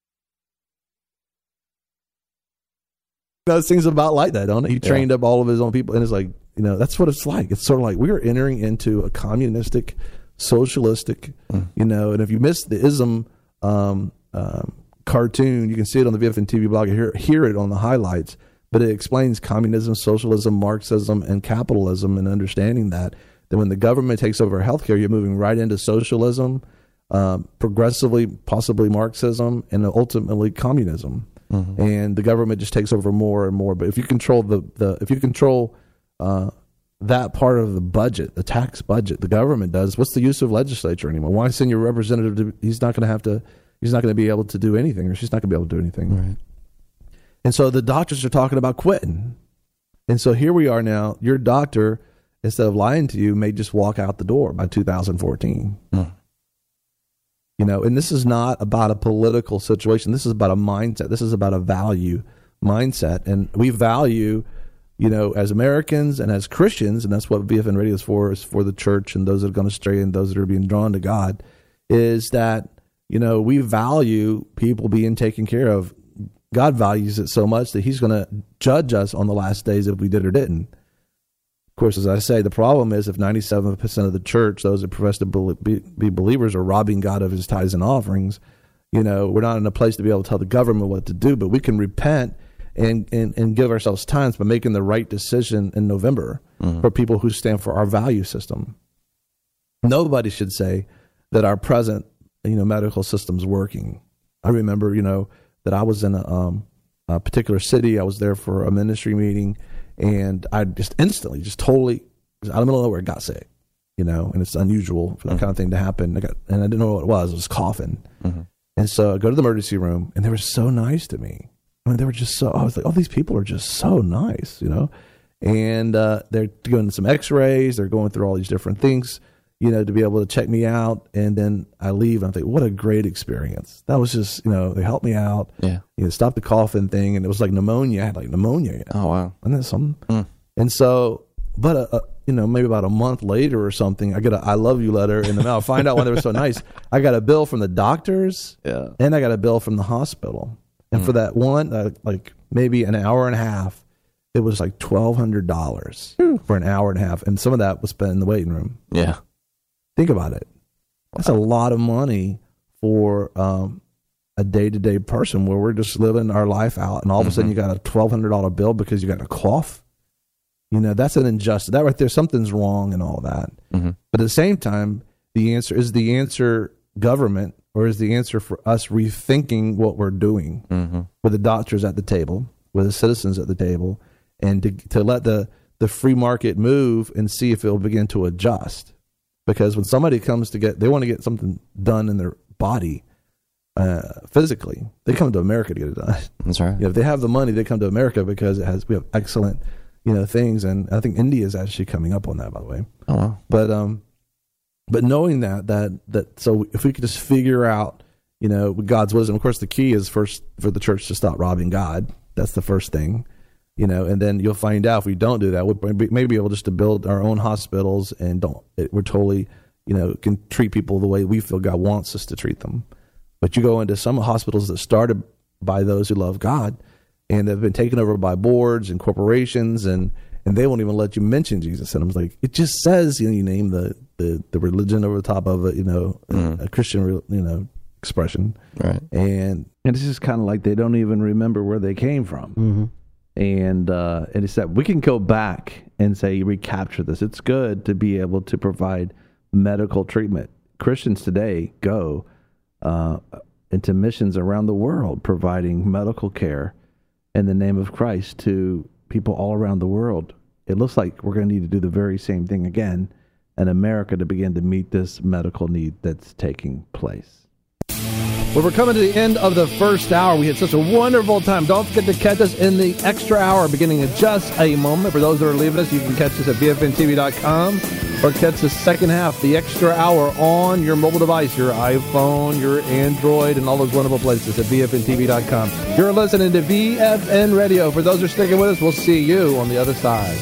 Those things about like that, don't it? He trained yeah. up all of his own people, and it's like, you know, that's what it's like. It's sort of like we are entering into a communistic, socialistic, mm. you know, and if you missed the ism um, um, cartoon, you can see it on the V F N T V blog, hear, hear it on the highlights, but it explains communism, socialism, Marxism, and capitalism, and understanding that, that when the government takes over healthcare, you're moving right into socialism, um, progressively, possibly Marxism, and ultimately communism. Mm-hmm. And the government just takes over more and more. But if you control the, the if you control uh, that part of the budget, the tax budget, the government does, what's the use of legislature anymore? Why send your representative to, he's not going to have to, he's not going to be able to do anything, or she's not going to be able to do anything. Right. And so the doctors are talking about quitting. And so here we are now, your doctor, instead of lying to you, may just walk out the door by two thousand fourteen. Mm. You know, and this is not about a political situation. This is about a mindset. This is about a value mindset. And we value, you know, as Americans and as Christians, and that's what V F N Radio is for, is for the church and those that are going astray and those that are being drawn to God, is that, you know, we value people being taken care of. God values it so much that he's going to judge us on the last days if we did or didn't. Of course, as I say, the problem is if ninety-seven percent of the church, those that profess to be, be believers, are robbing God of his tithes and offerings, you know, we're not in a place to be able to tell the government what to do, but we can repent and, and, and give ourselves time by making the right decision in November mm-hmm. for people who stand for our value system. Nobody should say that our present, you know, medical system's working. I remember, you know, that I was in a, um, a particular city. I was there for a ministry meeting, and I just instantly, just totally, out of the middle of nowhere, got sick, you know, and it's unusual for that mm-hmm. kind of thing to happen. I got, and I didn't know what it was. I was coughing. Mm-hmm. And so I go to the emergency room, and they were so nice to me. I mean, they were just so, I was like, oh, these people are just so nice, you know, and uh, they're doing some x-rays. They're going through all these different things, you know, to be able to check me out. And then I leave, and I think, what a great experience. That was just, you know, they helped me out. Yeah. You know, stopped the coughing thing. And it was like pneumonia. I had like pneumonia. You know? Oh, wow. And then something. Mm. And so, but, uh, uh, you know, maybe about a month later or something, I get a I love you letter in the mail. I find out why they were so nice. I got a bill from the doctors. Yeah. And I got a bill from the hospital. And mm. for that one, uh, like maybe an hour and a half, it was like twelve hundred dollars mm. for an hour and a half. And some of that was spent in the waiting room. Yeah. Think about it. That's a lot of money for um, a day-to-day person where we're just living our life out, and all of a sudden you got a twelve hundred dollars bill because you got a cough. You know, that's an injustice. That right there, something's wrong and all that. Mm-hmm. But at the same time, the answer is the answer government, or is the answer for us rethinking what we're doing mm-hmm. with the doctors at the table, with the citizens at the table, and to, to let the, the free market move and see if it'll begin to adjust. Because when somebody comes to get, they want to get something done in their body uh, physically, they come to America to get it done. That's right. You know, if they have the money, they come to America because it has we have excellent, you know, things. And I think India is actually coming up on that, by the way. Oh, wow. But um, but knowing that that that so if we could just figure out, you know, with God's wisdom. Of course, the key is first for the church to stop robbing God. That's the first thing. You know, and then you'll find out if we don't do that, we'll maybe be able just to build our own hospitals and don't, it, we're totally, you know, can treat people the way we feel God wants us to treat them. But you go into some hospitals that started by those who love God, and they've been taken over by boards and corporations, and, and they won't even let you mention Jesus. And I was like, it just says, you know, you name the, the, the religion over the top of it, you know, mm-hmm. a, a Christian, you know, expression. Right. And, and it's just kind of like they don't even remember where they came from. Mm-hmm. And uh, and it's that we can go back and say, recapture this. It's good to be able to provide medical treatment. Christians today go uh, into missions around the world providing medical care in the name of Christ to people all around the world. It looks like we're going to need to do the very same thing again in America to begin to meet this medical need that's taking place. Well, we're coming to the end of the first hour. We had such a wonderful time. Don't forget to catch us in the extra hour beginning in just a moment. For those that are leaving us, you can catch us at V F N T V dot com or catch the second half, the extra hour, on your mobile device, your iPhone, your Android, and all those wonderful places at V F N T V dot com. You're listening to V F N Radio. For those who are sticking with us, we'll see you on the other side.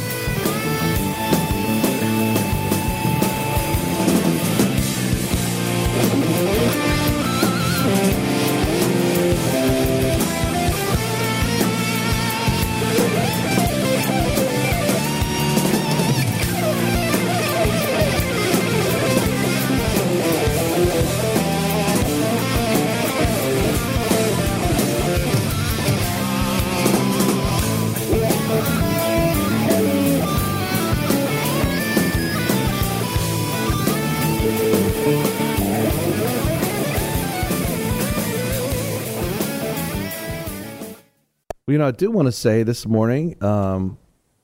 You know, I do want to say this morning um,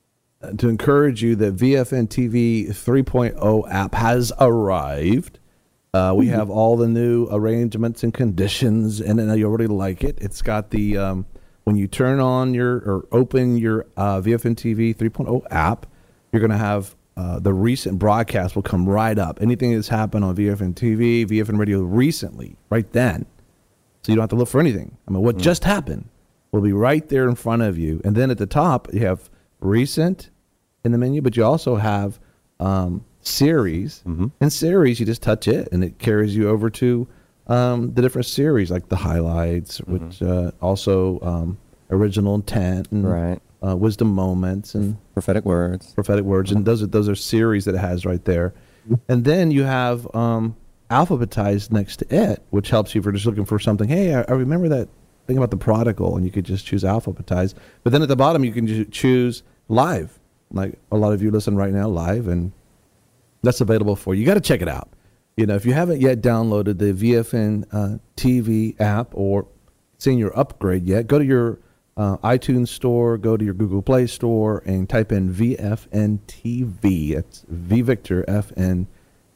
to encourage you that V F N T V three point oh app has arrived. Uh, we have all the new arrangements and conditions, and I know you already like it. It's got the, um, when you turn on your or open your uh, V F N T V three point oh app, you're going to have uh, the recent broadcast will come right up. Anything that's happened on V F N T V, V F N Radio recently, right then. So you don't have to look for anything. I mean, what mm. just happened will be right there in front of you. And then at the top, you have recent in the menu, but you also have um, series. Mm-hmm. And series, you just touch it, and it carries you over to um, the different series, like the highlights, mm-hmm. which uh, also um, original intent and right. uh, wisdom moments and prophetic words. Prophetic words, mm-hmm. and those are those are series that it has right there. Mm-hmm. And then you have um, alphabetized next to it, which helps you for just looking for something. Hey, I, I remember that. Think about the prodigal, and you could just choose alphabetize. But then at the bottom, you can ju- choose live. Like a lot of you listen right now live, and that's available for you. You got to check it out. You know, if you haven't yet downloaded the V F N uh, T V app or seen your upgrade yet, go to your uh, iTunes store, go to your Google Play store, and type in V F N T V. That's V Victor F N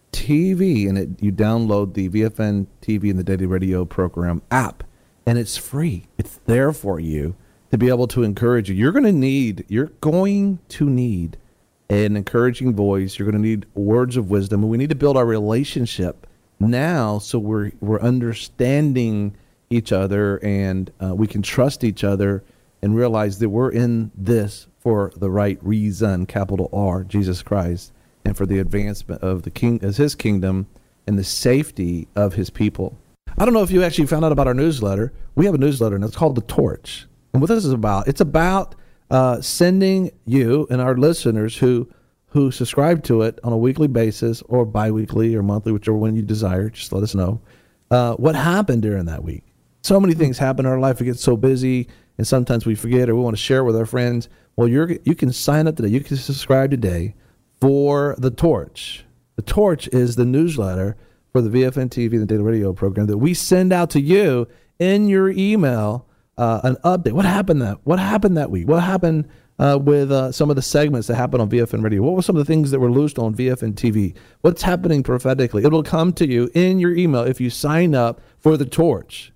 T V, and it, you download the V F N T V and the Daily Radio Program app. And it's free. It's there for you to be able to encourage you. You're going to need, you're going to need an encouraging voice. You're going to need words of wisdom. And we need to build our relationship now so we're we're understanding each other, and uh, we can trust each other and realize that we're in this for the right reason, capital R, Jesus Christ, and for the advancement of the king, as his kingdom and the safety of his people. I don't know if you actually found out about our newsletter. We have a newsletter, and it's called The Torch. And what this is about, it's about uh, sending you and our listeners who who subscribe to it on a weekly basis or biweekly or monthly, whichever one you desire, just let us know, uh, what happened during that week. So many things happen in our life. We get so busy, and sometimes we forget or we want to share with our friends. Well, you're you can sign up today. You can subscribe today for The Torch. The Torch is the newsletter for the V F N T V and the Daily Radio Program that we send out to you in your email, uh, an update. What happened that What happened that week? What happened uh, with uh, some of the segments that happened on V F N Radio? What were some of the things that were loosed on V F N T V? What's happening prophetically? It will come to you in your email if you sign up for The Torch.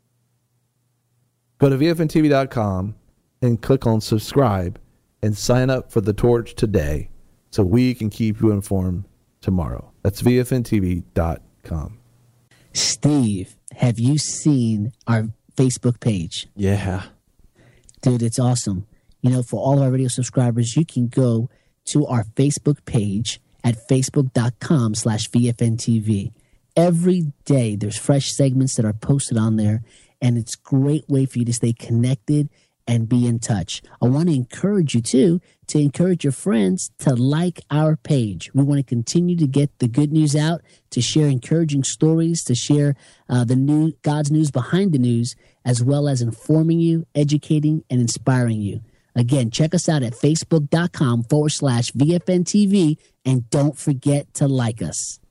Go to V F N T V dot com and click on subscribe and sign up for The Torch today so we can keep you informed tomorrow. That's V F N T V dot com. Steve, have you seen our Facebook page? Yeah. Dude, it's awesome. You know, for all of our radio subscribers, you can go to our Facebook page at facebook dot com slash V F N T V. Every day there's fresh segments that are posted on there, and it's a great way for you to stay connected and be in touch. I want to encourage you, too, to encourage your friends to like our page. We want to continue to get the good news out, to share encouraging stories, to share uh, the new God's news behind the news, as well as informing you, educating, and inspiring you. Again, check us out at facebook dot com forward slash V F N T V, and don't forget to like us.